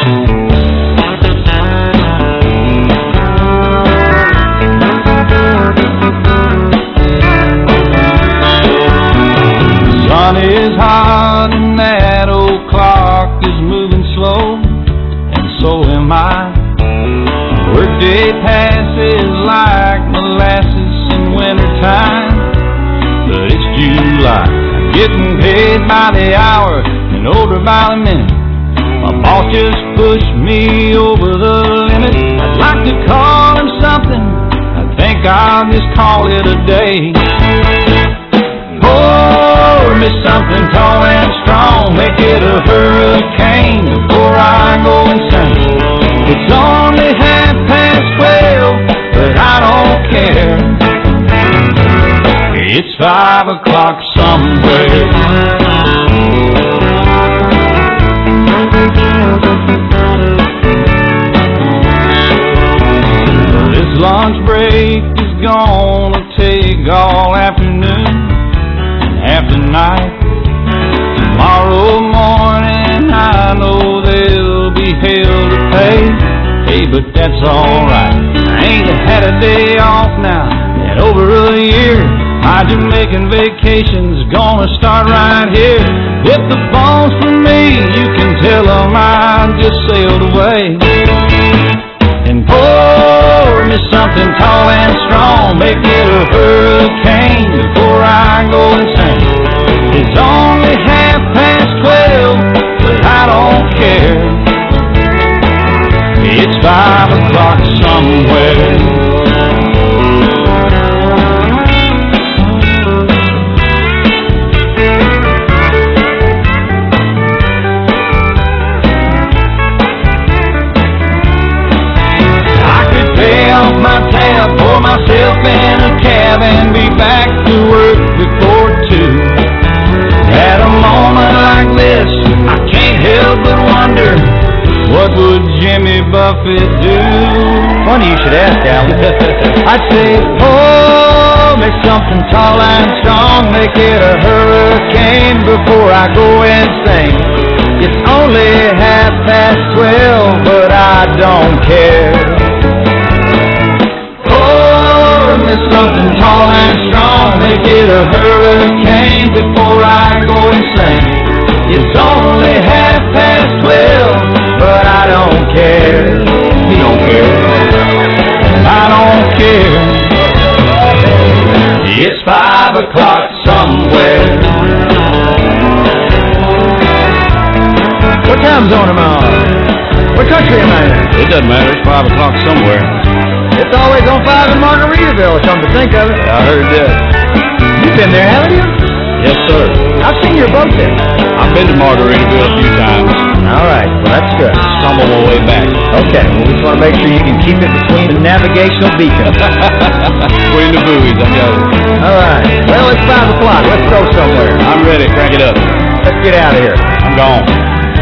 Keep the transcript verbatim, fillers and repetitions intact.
sun is hot and that old clock is moving slow, and so am I. Workday passes like molasses in wintertime, but it's July. Getting paid by the hour and over by the minute. My boss just pushed me over the limit. I'd like to call him something, I think I'll just call it a day. Pour me something tall and strong, make it a hurricane before I go insane. It's only half past twelve, but I don't care. It's five o'clock somewhere. This lunch break is gonna take all afternoon, half the night. Tomorrow morning I know there'll be hell to pay. Hey, but that's alright, I ain't had a day off now in over a year. My Jamaican vacation's gonna start right here. If the phone's for me, you can tell them I just sailed away. And pour me something tall and strong, make it a hurricane before I go insane. It's only half past twelve, but I don't care. It's five o'clock somewhere. My tab, pour myself in a cab and be back to work before two. At a moment like this, I can't help but wonder, what would Jimmy Buffett do? Funny you should ask, Alan. I'd say, pour me something tall and strong, make it a hurricane before I go insane. It's only half past twelve, but I don't care. Something tall and strong, make it a hurricane before I go insane. It's only half past twelve, but I don't care. You don't care, and I don't care. It's five o'clock somewhere. What time zone am I on? What country am I in? It doesn't matter, it's five o'clock somewhere. It's always on five in Margaritaville, come to think of it. I heard that. You've been there, haven't you? Yes, sir. I've seen your boat there. I've been to Margaritaville a few times. All right, well, that's good. Stumble my way back. Okay, well, we just want to make sure you can keep it between the navigational beacons. Between the buoys, I got it. All right, well, it's five o'clock. Let's go somewhere. I'm ready. Crank it up. Let's get out of here. I'm gone.